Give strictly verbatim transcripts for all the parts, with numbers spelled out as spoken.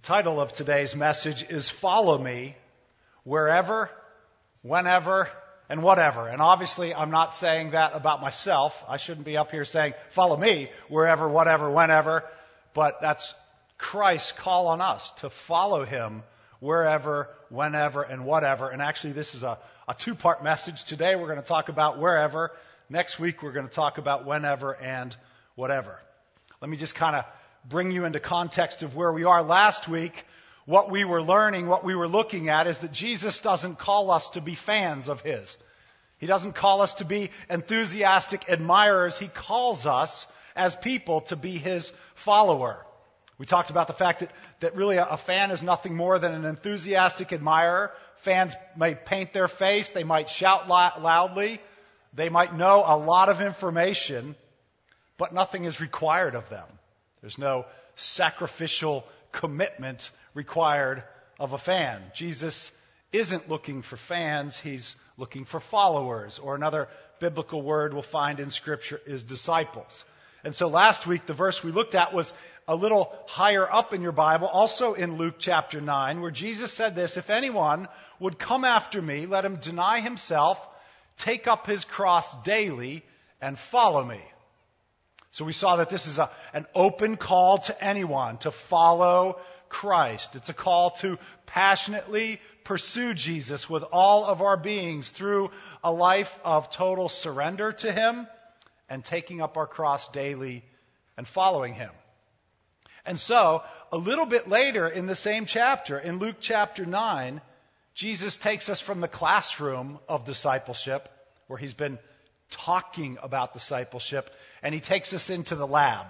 title of today's message is Follow Me Wherever, Whenever, and Whatever. And obviously, I'm not saying that about myself. I shouldn't be up here saying, follow me wherever, whatever, whenever. But that's Christ's call on us to follow him wherever, whenever, and whatever. And actually, this is a, a two-part message. Today, we're going to talk about wherever. Next week, we're going to talk about whenever and whatever. Let me just kind of bring you into context of where we are. Last week, what we were learning, what we were looking at is that Jesus doesn't call us to be fans of his. He doesn't call us to be enthusiastic admirers. He calls us as people to be his follower. We talked about the fact that, that really a, a fan is nothing more than an enthusiastic admirer. Fans may paint their face. They might shout lo- loudly. They might know a lot of information, but nothing is required of them. There's no sacrificial commitment required of a fan. Jesus isn't looking for fans. He's looking for followers, or another biblical word we'll find in Scripture is disciples. And so last week, the verse we looked at was a little higher up in your Bible, also in Luke chapter nine, where Jesus said this, "If anyone would come after me, let him deny himself, take up his cross daily, and follow me." So we saw that this is a, an open call to anyone to follow Christ. It's a call to passionately pursue Jesus with all of our beings through a life of total surrender to him and taking up our cross daily and following him. And so, a little bit later in the same chapter, in Luke chapter nine, Jesus takes us from the classroom of discipleship, where he's been talking about discipleship, and he takes us into the lab.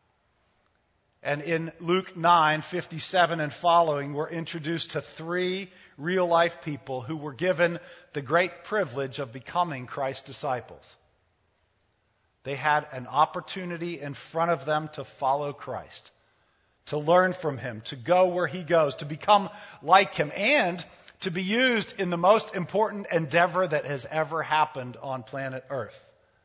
And in Luke nine fifty-seven and following, we're introduced to three real-life people who were given the great privilege of becoming Christ's disciples. They had an opportunity in front of them to follow Christ, to learn from him, to go where he goes, to become like him, and to be used in the most important endeavor that has ever happened on planet Earth.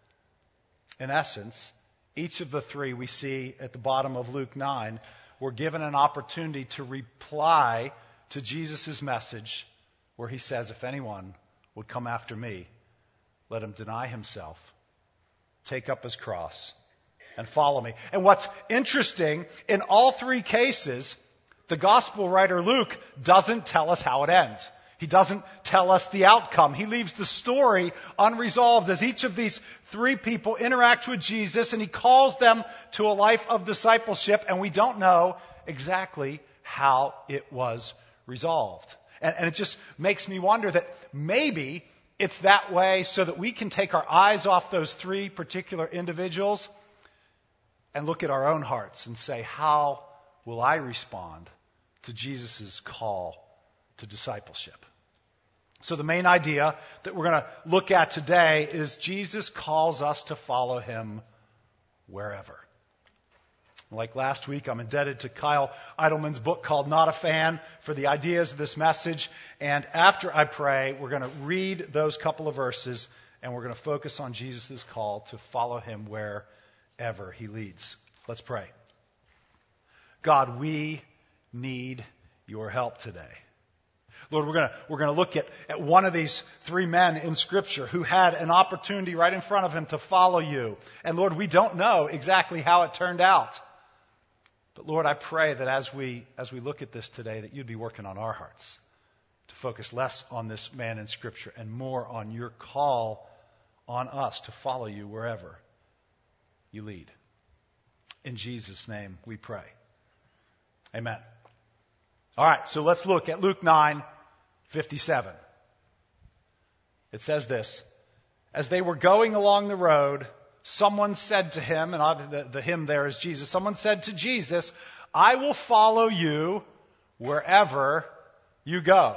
In essence, each of the three we see at the bottom of Luke nine were given an opportunity to reply to Jesus' message, where he says, if anyone would come after me, let him deny himself, take up his cross, and follow me. And what's interesting, in all three cases, the gospel writer Luke doesn't tell us how it ends. He doesn't tell us the outcome. He leaves the story unresolved as each of these three people interact with Jesus, and he calls them to a life of discipleship, and we don't know exactly how it was resolved. And, and it just makes me wonder that maybe it's that way so that we can take our eyes off those three particular individuals and look at our own hearts and say, how will I respond to Jesus' call to discipleship? So the main idea that we're going to look at today is Jesus calls us to follow him wherever. Like last week, I'm indebted to Kyle Idleman's book called Not a Fan for the ideas of this message. And after I pray, we're going to read those couple of verses, and we're going to focus on Jesus' call to follow him wherever he leads. Let's pray. God, we need your help today. Lord, we're going to we're going to look at, at one of these three men in Scripture who had an opportunity right in front of him to follow you. And Lord, we don't know exactly how it turned out. But Lord, I pray that as we as we look at this today, that you'd be working on our hearts to focus less on this man in Scripture and more on your call on us to follow you wherever you lead. In Jesus' name we pray. Amen. All right, so let's look at Luke nine fifty-seven. It says this: as they were going along the road, someone said to him, and the, the him there is Jesus, someone said to Jesus, I will follow you wherever you go.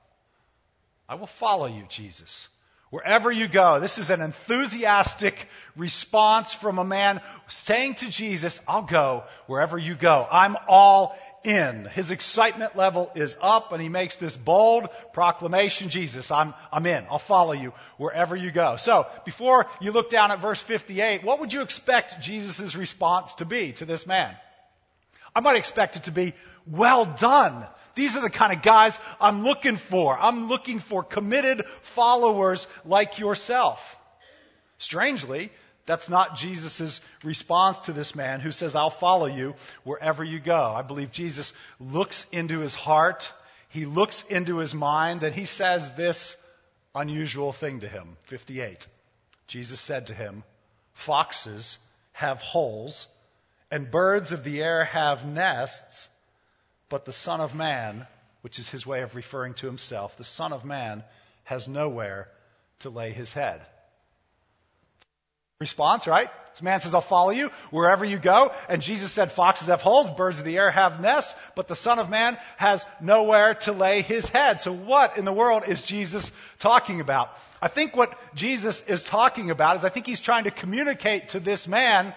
I will follow you, Jesus, wherever you go. This is an enthusiastic response from a man saying to Jesus, I'll go wherever you go. I'm all in. His excitement level is up, and he makes this bold proclamation, Jesus, I'm, I'm in. I'll follow you wherever you go. So, before you look down at verse fifty-eight, what would you expect Jesus' response to be to this man? I might expect it to be, well done. These are the kind of guys I'm looking for. I'm looking for committed followers like yourself. Strangely, that's not Jesus' response to this man who says, I'll follow you wherever you go. I believe Jesus looks into his heart. He looks into his mind, and he says this unusual thing to him. fifty-eight. Jesus said to him, foxes have holes, and birds of the air have nests, but the Son of Man, which is his way of referring to himself, the Son of Man has nowhere to lay his head. Response, right? This man says, I'll follow you wherever you go. And Jesus said, foxes have holes, birds of the air have nests, but the Son of Man has nowhere to lay his head. So what in the world is Jesus talking about? I think what Jesus is talking about is I think he's trying to communicate to this man,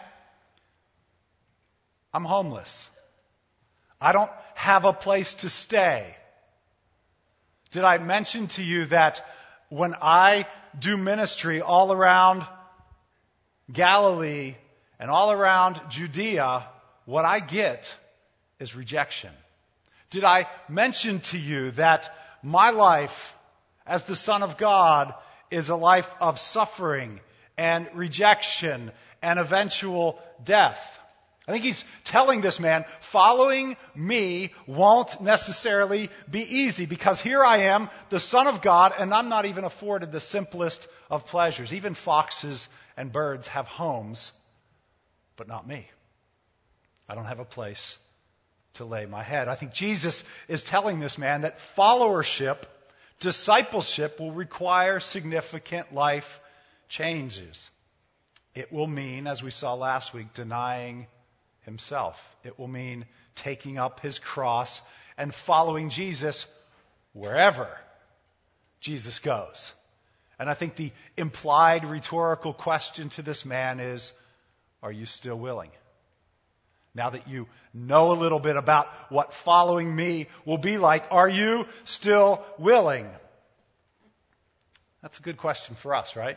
I'm homeless. I don't have a place to stay. Did I mention to you that when I do ministry all around Galilee and all around Judea, what I get is rejection? Did I mention to you that my life as the Son of God is a life of suffering and rejection and eventual death? I think he's telling this man, following me won't necessarily be easy because here I am, the Son of God, and I'm not even afforded the simplest of pleasures. Even foxes and birds have homes, but not me. I don't have a place to lay my head. I think Jesus is telling this man that followership, discipleship will require significant life changes. It will mean, as we saw last week, denying himself. It will mean taking up his cross and following Jesus wherever Jesus goes. And I think the implied rhetorical question to this man is, are you still willing? Now that you know a little bit about what following me will be like, are you still willing? That's a good question for us, right?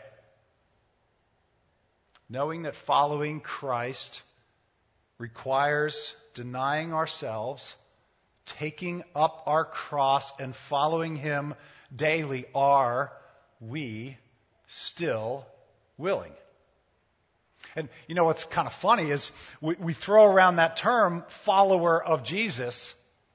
Knowing that following Christ requires denying ourselves, taking up our cross, and following him daily. Are we still willing? And you know what's kind of funny is we, we throw around that term, follower of Jesus.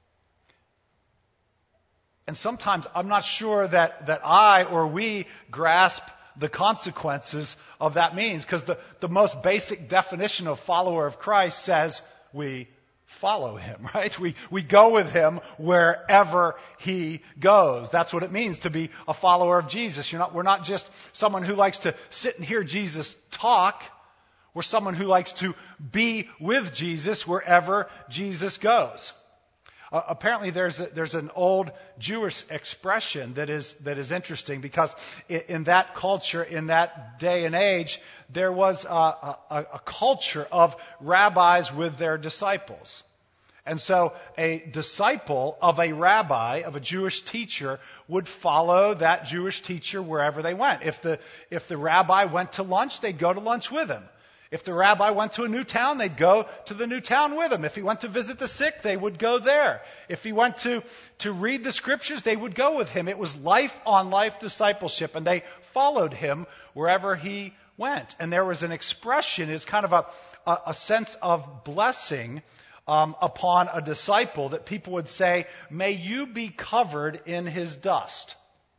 And sometimes I'm not sure that, that I or we grasp the consequences of that means, because the, the most basic definition of follower of Christ says we follow him, right? We we go with him wherever he goes. That's what it means to be a follower of Jesus. You're not, we're not just someone who likes to sit and hear Jesus talk. We're someone who likes to be with Jesus wherever Jesus goes. Uh, apparently, there's a, there's an old Jewish expression that is that is interesting because in, in that culture, in that day and age, there was a, a, a culture of rabbis with their disciples. And so a disciple of a rabbi, of a Jewish teacher, would follow that Jewish teacher wherever they went. If the if the rabbi went to lunch, they'd go to lunch with him. If the rabbi went to a new town, they'd go to the new town with him. If he went to visit the sick, they would go there. If he went to, to read the scriptures, they would go with him. It was life-on-life discipleship, and they followed him wherever he went. And there was an expression, it's kind of a, a, a sense of blessing um, upon a disciple that people would say, may you be covered in his dust.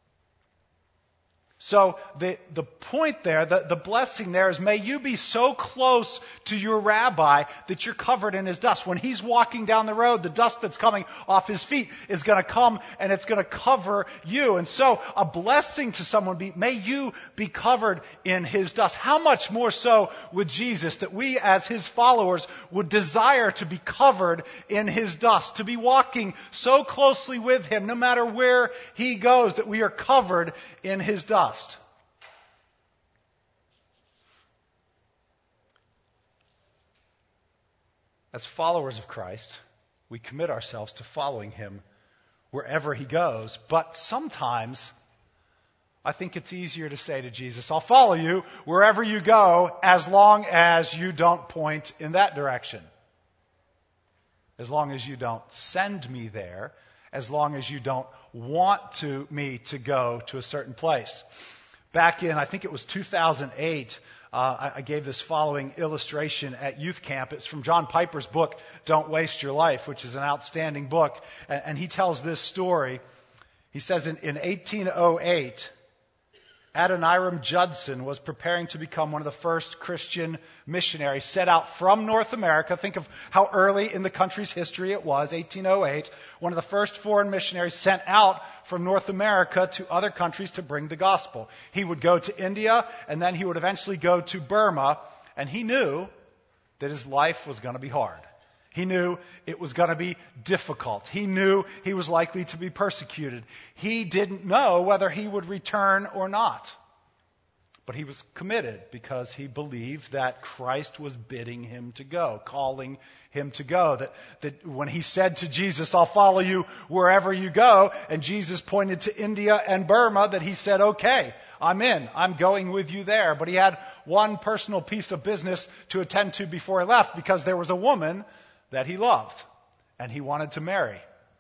So the, the point there, the, the blessing there is, may you be so close to your rabbi that you're covered in his dust. When he's walking down the road, the dust that's coming off his feet is going to come and it's going to cover you. And so a blessing to someone be, may you be covered in his dust. How much more so with Jesus, that we as his followers would desire to be covered in his dust, to be walking so closely with him no matter where he goes, that we are covered in his dust. As followers of Christ, we commit ourselves to following him wherever he goes. But sometimes I think it's easier to say to Jesus, I'll follow you wherever you go as long as you don't point in that direction. as long as you don't send me there, as long as you don't want to me to go to a certain place. Back in, I think it was two thousand eight, uh, I, I gave this following illustration at youth camp. It's from John Piper's book, Don't Waste Your Life, which is an outstanding book. And, and he tells this story. He says in, in eighteen oh eight, Adoniram Judson was preparing to become one of the first Christian missionaries set out from North America. Think of how early in the country's history it was, eighteen oh eight. One of the first foreign missionaries sent out from North America to other countries to bring the gospel. He would go to India, and then he would eventually go to Burma, and he knew that his life was going to be hard. He knew it was going to be difficult. He knew he was likely to be persecuted. He didn't know whether he would return or not. But he was committed because he believed that Christ was bidding him to go, calling him to go. That, that when he said to Jesus, I'll follow you wherever you go, and Jesus pointed to India and Burma, that he said, okay, I'm in. I'm going with you there. But he had one personal piece of business to attend to before he left, because there was a woman that he loved and he wanted to marry.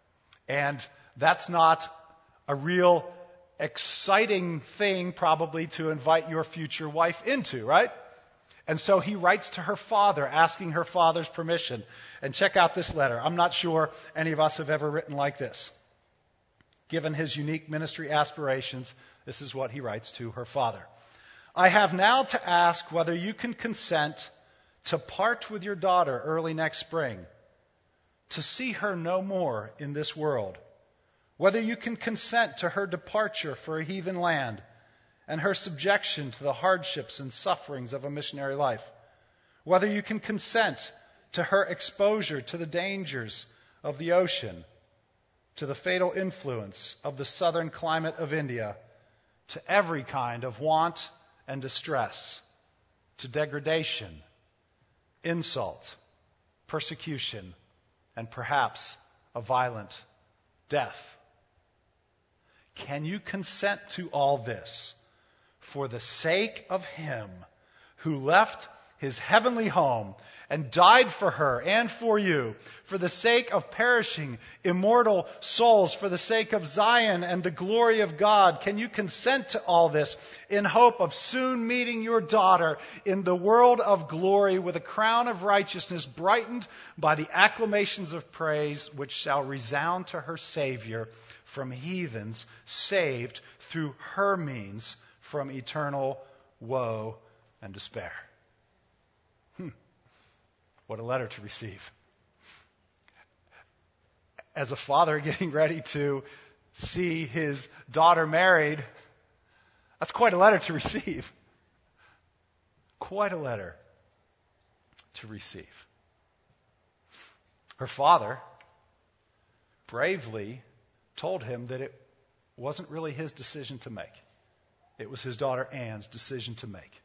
And that's not a real exciting thing probably to invite your future wife into, right? And so he writes to her father, asking her father's permission. And check out this letter. I'm not sure any of us have ever written like this. Given his unique ministry aspirations, this is what he writes to her father. I have now to ask whether you can consent to part with your daughter early next spring, to see her no more in this world, whether you can consent to her departure for a heathen land and her subjection to the hardships and sufferings of a missionary life, whether you can consent to her exposure to the dangers of the ocean, to the fatal influence of the southern climate of India, to every kind of want and distress, to degradation, insult, persecution, and perhaps a violent death. Can you consent to all this for the sake of him who left his heavenly home and died for her and for you, for the sake of perishing immortal souls, for the sake of Zion and the glory of God? Can you consent to all this in hope of soon meeting your daughter in the world of glory with a crown of righteousness brightened by the acclamations of praise which shall resound to her Savior from heathens saved through her means from eternal woe and despair? Hmm. What a letter to receive. As a father getting ready to see his daughter married, that's quite a letter to receive. Quite a letter to receive. Her father bravely told him that it wasn't really his decision to make. It was his daughter Anne's decision to make.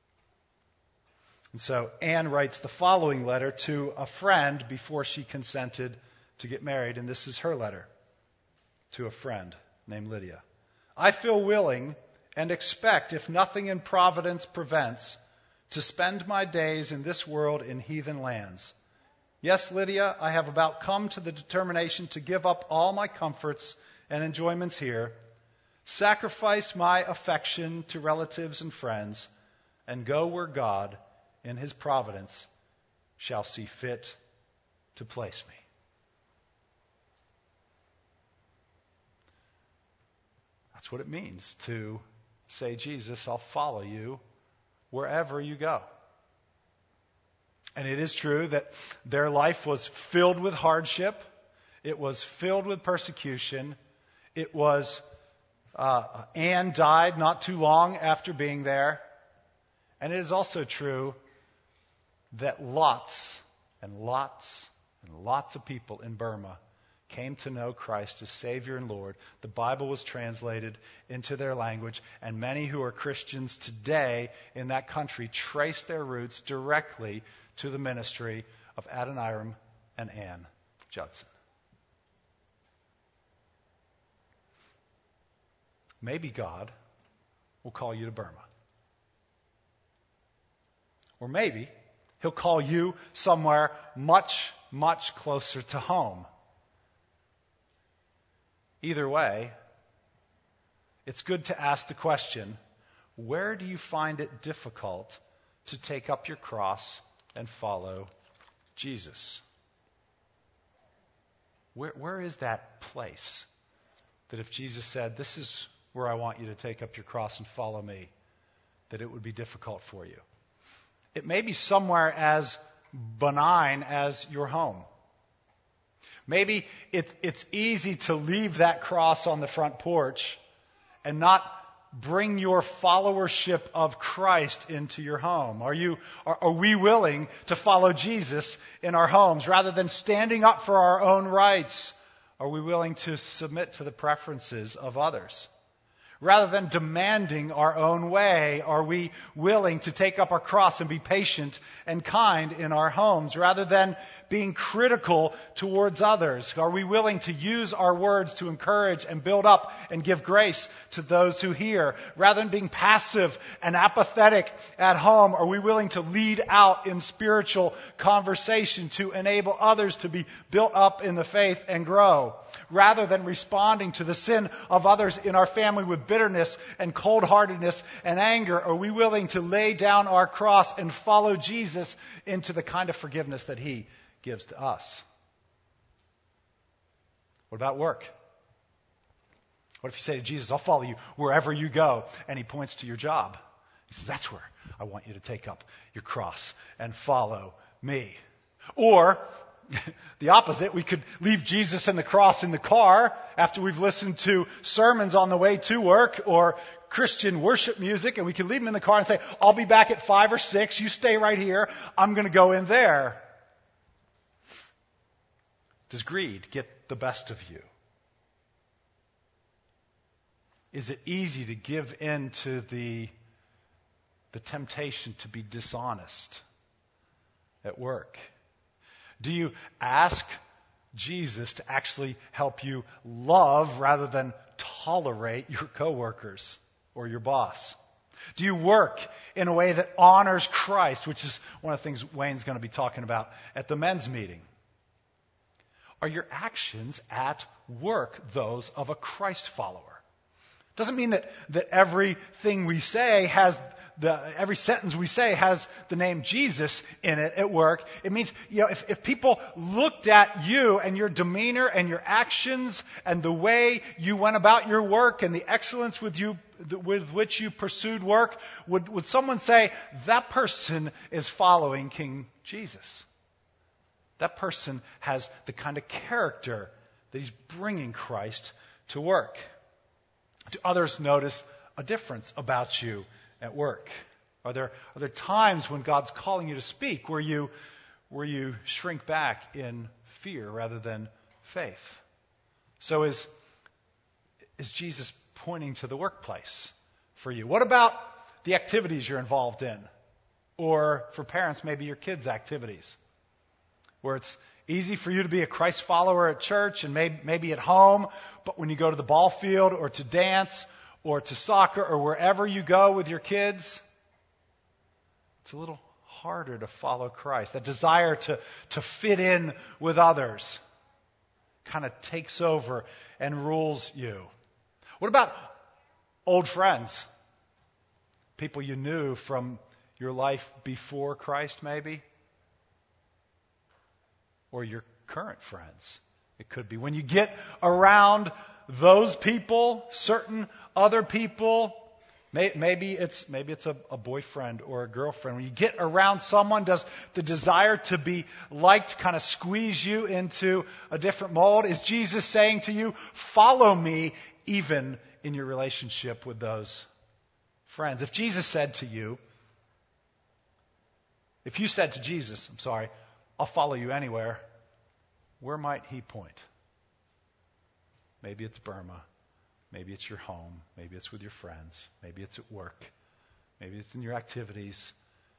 And so Anne writes the following letter to a friend before she consented to get married, and this is her letter to a friend named Lydia. I feel willing and expect, if nothing in providence prevents, to spend my days in this world in heathen lands. Yes, Lydia, I have about come to the determination to give up all my comforts and enjoyments here, sacrifice my affection to relatives and friends, and go where God, in his providence, shall see fit to place me. That's what it means to say, Jesus, I'll follow you wherever you go. And it is true that their life was filled with hardship. It was filled with persecution. It was, uh, Anne died not too long after being there. And it is also true that lots and lots and lots of people in Burma came to know Christ as Savior and Lord. The Bible was translated into their language, and many who are Christians today in that country trace their roots directly to the ministry of Adoniram and Anne Judson. Maybe God will call you to Burma. Or maybe He'll call you somewhere much much closer to home. Either way, it's good to ask the question, where do you find it difficult to take up your cross and follow Jesus? Where, where is that place that if Jesus said, this is where I want you to take up your cross and follow me, that it would be difficult for you? It may be somewhere as benign as your home. Maybe it, it's easy to leave that cross on the front porch and not bring your followership of Christ into your home. Are you, are, are we willing to follow Jesus in our homes rather than standing up for our own rights? Are we willing to submit to the preferences of others? Rather than demanding our own way, are we willing to take up our cross and be patient and kind in our homes? Rather than being critical towards others, are we willing to use our words to encourage and build up and give grace to those who hear? Rather than being passive and apathetic at home, are we willing to lead out in spiritual conversation to enable others to be built up in the faith and grow? Rather than responding to the sin of others in our family with bitterness and cold-heartedness and anger, are we willing to lay down our cross and follow Jesus into the kind of forgiveness that He gives to us? What about work? What if you say to Jesus, I'll follow you wherever you go, and He points to your job? He says, that's where I want you to take up your cross and follow me. Or the opposite, we could leave Jesus and the cross in the car after we've listened to sermons on the way to work or Christian worship music, and we could leave Him in the car and say, I'll be back at five or six, you stay right here, I'm going to go in there. Does greed get the best of you? Is it easy to give in to the, the temptation to be dishonest at work? Do you ask Jesus to actually help you love rather than tolerate your coworkers or your boss? Do you work in a way that honors Christ, which is one of the things Wayne's going to be talking about at the men's meeting? Are your actions at work those of a Christ follower? Doesn't mean that, that everything we say has the, every sentence we say has the name Jesus in it at work. It means, you know, if, if people looked at you and your demeanor and your actions and the way you went about your work and the excellence with you, with which you pursued work, would, would someone say, that person is following King Jesus? That person has the kind of character that he's bringing Christ to work. Do others notice a difference about you at work? Are there, are there times when God's calling you to speak where you, where you shrink back in fear rather than faith? So is, is Jesus pointing to the workplace for you? What about the activities you're involved in? Or for parents, maybe your kids' activities, where it's easy for you to be a Christ follower at church and maybe, maybe at home, but when you go to the ball field or to dance or to soccer or wherever you go with your kids, it's a little harder to follow Christ. That desire to, to fit in with others kind of takes over and rules you. What about old friends? People you knew from your life before Christ, maybe? Or your current friends. It could be. When you get around those people, certain other people, may, maybe it's maybe it's a, a boyfriend or a girlfriend. When you get around someone, does the desire to be liked kind of squeeze you into a different mold? Is Jesus saying to you, follow me even in your relationship with those friends? If Jesus said to you, if you said to Jesus, I'm sorry, I'll follow you anywhere, where might He point? Maybe it's Burma. Maybe it's your home. Maybe it's with your friends. Maybe it's at work. Maybe it's in your activities.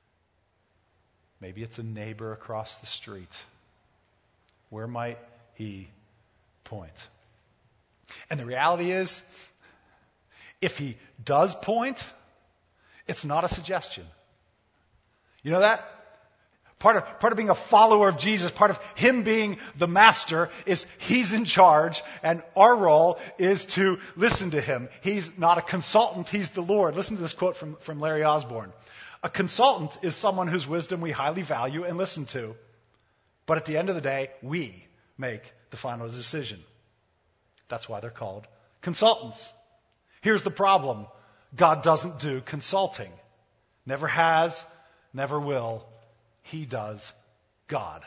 Maybe it's a neighbor across the street. Where might He point? And the reality is, if He does point, it's not a suggestion. You know that? Part of, part of being a follower of Jesus, part of Him being the master, is He's in charge, and our role is to listen to Him. He's not a consultant, He's the Lord. Listen to this quote from, from Larry Osborne. A consultant is someone whose wisdom we highly value and listen to. But at the end of the day, we make the final decision. That's why they're called consultants. Here's the problem. God doesn't do consulting. Never has, never will. He does God.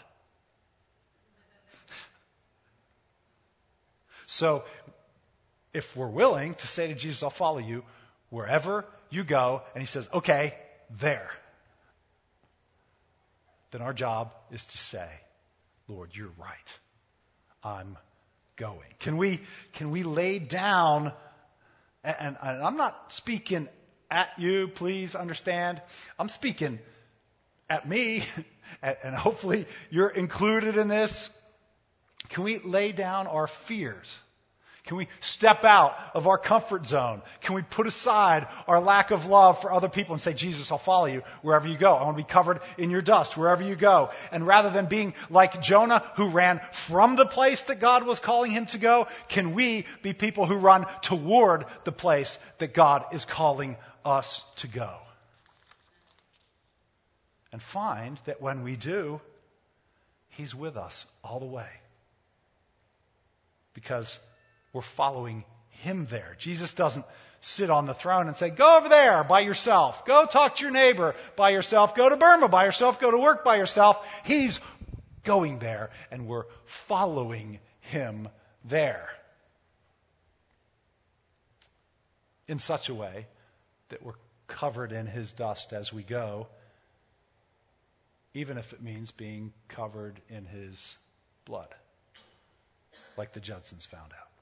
So, if we're willing to say to Jesus, I'll follow you wherever you go, and He says, okay, there, then our job is to say, Lord, you're right. I'm going. Can we, can we lay down, and, and I'm not speaking at you, please understand. I'm speaking at me, and hopefully you're included in this. Can we lay down our fears? Can we step out of our comfort zone? Can we put aside our lack of love for other people and say, Jesus, I'll follow you wherever you go. I want to be covered in your dust wherever you go. And rather than being like Jonah, who ran from the place that God was calling him to go, can we be people who run toward the place that God is calling us to go? And find that when we do, He's with us all the way. Because we're following Him there. Jesus doesn't sit on the throne and say, go over there by yourself. Go talk to your neighbor by yourself. Go to Burma by yourself. Go to work by yourself. He's going there, and we're following Him there. In such a way that we're covered in His dust as we go, even if it means being covered in His blood, like the Judsons found out.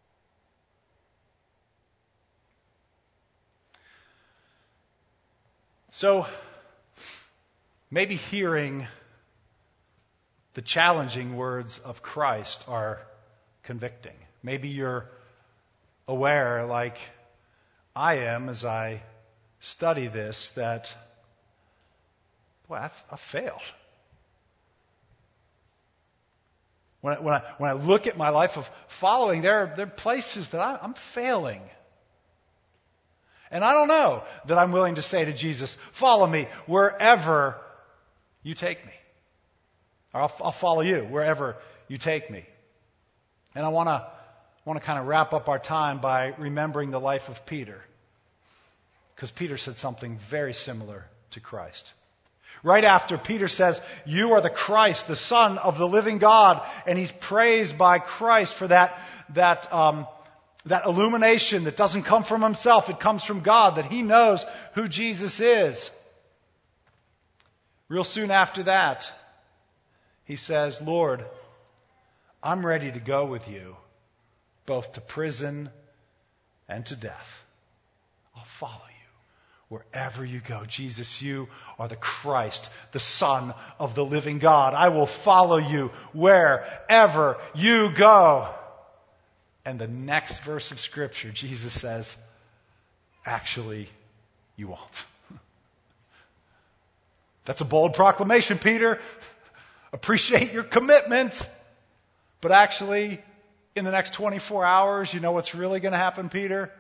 So, maybe hearing the challenging words of Christ are convicting. Maybe you're aware, like I am as I study this, that boy, I've, I've failed. When I, when, I, when I look at my life of following, there are, there are places that I, I'm failing. And I don't know that I'm willing to say to Jesus, follow me wherever you take me. Or I'll, I'll follow you wherever you take me. And I want to want to kind of wrap up our time by remembering the life of Peter. Because Peter said something very similar to Christ. Right after Peter says, you are the Christ, the Son of the living God. And he's praised by Christ for that, that, um, that illumination that doesn't come from himself. It comes from God, that he knows who Jesus is. Real soon after that, he says, Lord, I'm ready to go with you, both to prison and to death. I'll follow you. Wherever you go, Jesus, you are the Christ, the Son of the living God. I will follow you wherever you go. And the next verse of Scripture, Jesus says, actually, you won't. That's a bold proclamation, Peter. Appreciate your commitment. But actually, in the next twenty-four hours, you know what's really going to happen, Peter?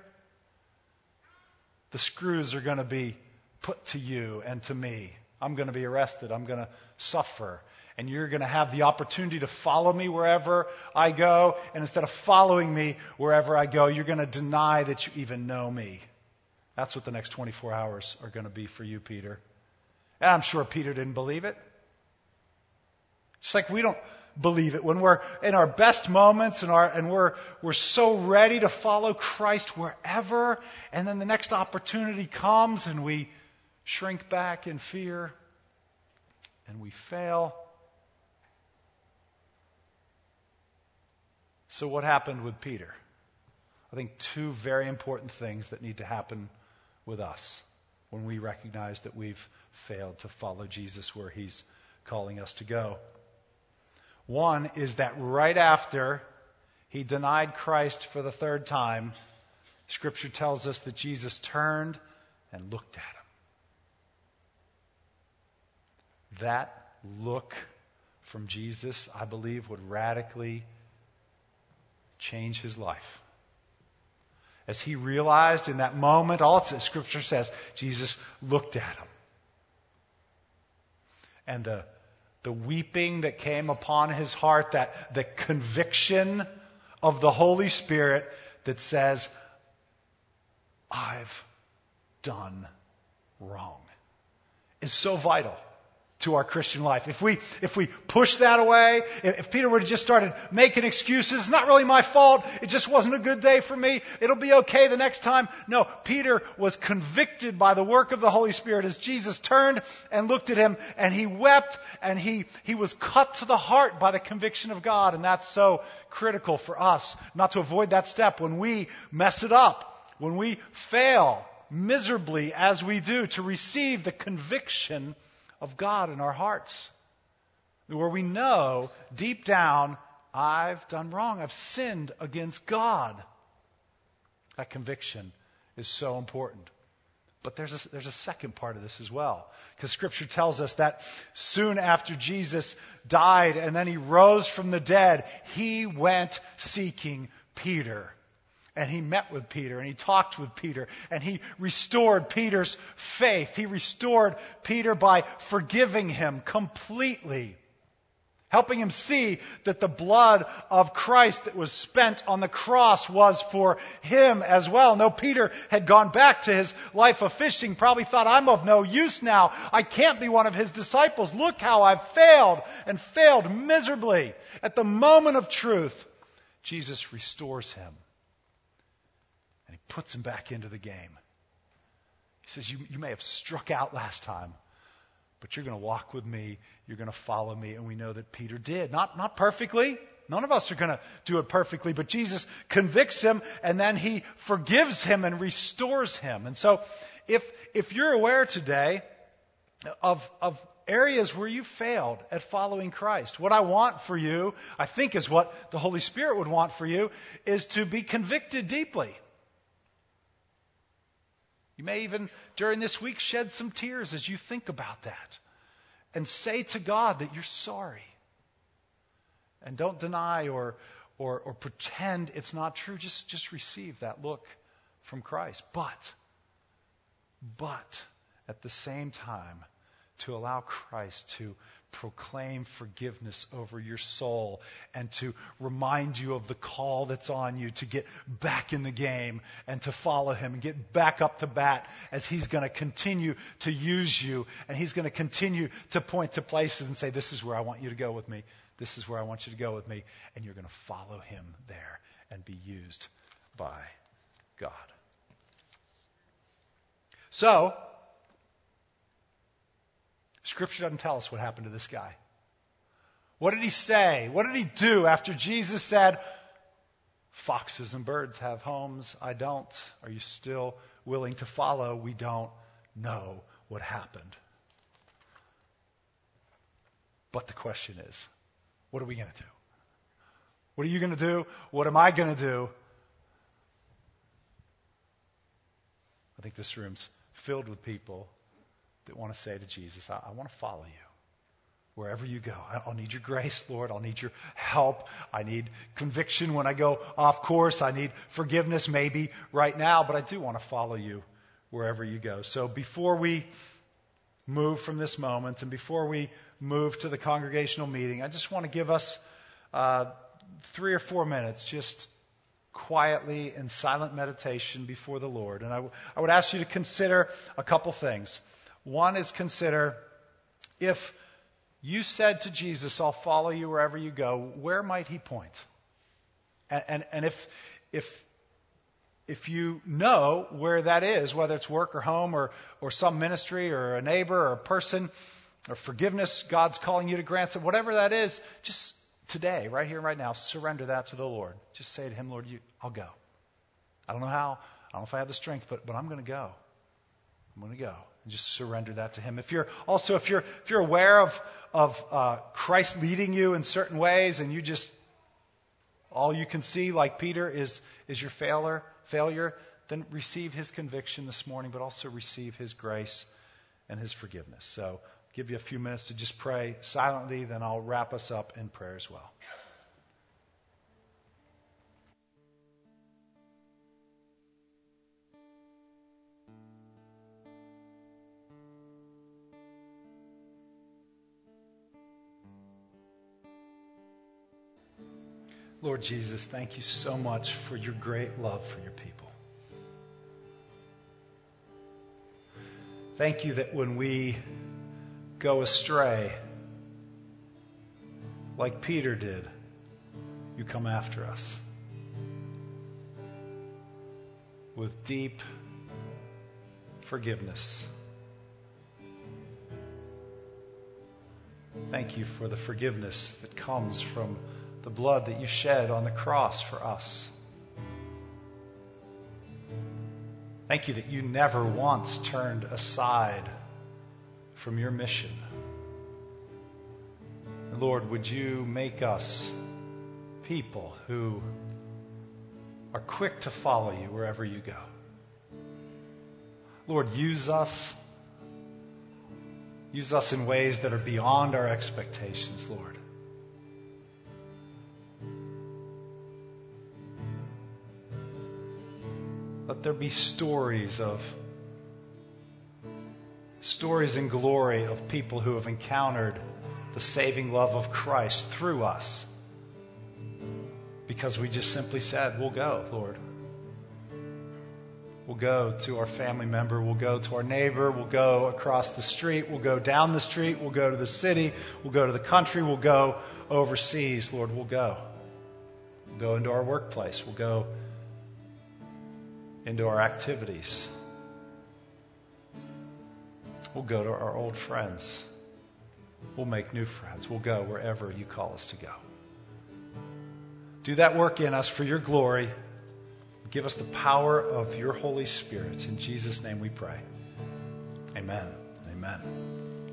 The screws are going to be put to you and to me. I'm going to be arrested. I'm going to suffer. And you're going to have the opportunity to follow me wherever I go. And instead of following me wherever I go, you're going to deny that you even know me. That's what the next twenty-four hours are going to be for you, Peter. And I'm sure Peter didn't believe it. Just like we don't believe it when we're in our best moments and our and we're we're so ready to follow Christ wherever, and then the next opportunity comes and we shrink back in fear and we fail. So what happened with Peter? I think two very important things that need to happen with us when we recognize that we've failed to follow Jesus where he's calling us to go. One is that right after he denied Christ for the third time, Scripture tells us that Jesus turned and looked at him. That look from Jesus, I believe, would radically change his life. As he realized in that moment, all the Scripture says, Jesus looked at him. And the, the weeping that came upon his heart, that the conviction of the Holy Spirit that says, I've done wrong, is so vital to our Christian life. If we if we push that away, if, if Peter would have just started making excuses, it's not really my fault, it just wasn't a good day for me, it'll be okay the next time. No, Peter was convicted by the work of the Holy Spirit as Jesus turned and looked at him, and he wept, and he, he was cut to the heart by the conviction of God. And that's so critical for us, not to avoid that step when we mess it up, when we fail miserably as we do, to receive the conviction of God in our hearts, where we know deep down, I've done wrong, I've sinned against God. That conviction is so important. But there's a, there's a second part of this as well, because Scripture tells us that soon after Jesus died and then he rose from the dead, he went seeking Peter. And he met with Peter, and he talked with Peter, and he restored Peter's faith. He restored Peter by forgiving him completely, helping him see that the blood of Christ that was spent on the cross was for him as well. No, Peter had gone back to his life of fishing, probably thought, I'm of no use now. I can't be one of his disciples. Look how I've failed, and failed miserably. At the moment of truth, Jesus restores him. And he puts him back into the game. He says, you, you may have struck out last time, but you're going to walk with me. You're going to follow me. And we know that Peter did. Not, not perfectly. None of us are going to do it perfectly. But Jesus convicts him, and then he forgives him and restores him. And so if, if you're aware today of, of areas where you failed at following Christ, what I want for you, I think is what the Holy Spirit would want for you, is to be convicted deeply. You may even, during this week, shed some tears as you think about that. And say to God that you're sorry. And don't deny or, or, or pretend it's not true. Just, just receive that look from Christ. But, but, at the same time, to allow Christ to proclaim forgiveness over your soul and to remind you of the call that's on you to get back in the game and to follow him and get back up to bat, as he's going to continue to use you, and he's going to continue to point to places and say, this is where I want you to go with me. This is where I want you to go with me. And you're going to follow him there and be used by God. So, Scripture doesn't tell us what happened to this guy. What did he say? What did he do after Jesus said, foxes and birds have homes, I don't? Are you still willing to follow? We don't know what happened. But the question is, what are we going to do? What are you going to do? What am I going to do? I think this room's filled with people that want to say to Jesus, I, I want to follow you wherever you go. I, I'll need your grace, Lord. I'll need your help. I need conviction when I go off course. I need forgiveness maybe right now, but I do want to follow you wherever you go. So before we move from this moment and before we move to the congregational meeting, I just want to give us uh, three or four minutes just quietly in silent meditation before the Lord. And I, w- I would ask you to consider a couple things. One is consider, if you said to Jesus, I'll follow you wherever you go, where might he point? And, and, and if, if, if you know where that is, whether it's work or home or, or some ministry or a neighbor or a person or forgiveness God's calling you to grant, so whatever that is, just today, right here, right now, surrender that to the Lord. Just say to him, Lord, you, I'll go. I don't know how. I don't know if I have the strength, but, but I'm going to go. I'm going to go. And just surrender that to him. If you're also, if you're if you're aware of of uh, Christ leading you in certain ways, and you just all you can see, like Peter, is is your failure, failure, then receive his conviction this morning, but also receive his grace and his forgiveness. So give you a few minutes to just pray silently, then I'll wrap us up in prayer as well. Lord Jesus, thank you so much for your great love for your people. Thank you that when we go astray, like Peter did, you come after us with deep forgiveness. Thank you for the forgiveness that comes from the blood that you shed on the cross for us. Thank you that you never once turned aside from your mission. And Lord, would you make us people who are quick to follow you wherever you go. Lord, use us. Use us in ways that are beyond our expectations, Lord. Let there be stories of stories in glory of people who have encountered the saving love of Christ through us. Because we just simply said, we'll go, Lord. We'll go to our family member. We'll go to our neighbor. We'll go across the street. We'll go down the street. We'll go to the city. We'll go to the country. We'll go overseas. Lord, we'll go. We'll go into our workplace. We'll go into our activities. We'll go to our old friends. We'll make new friends. We'll go wherever you call us to go. Do that work in us for your glory. Give us the power of your Holy Spirit. In Jesus' name we pray. Amen. Amen.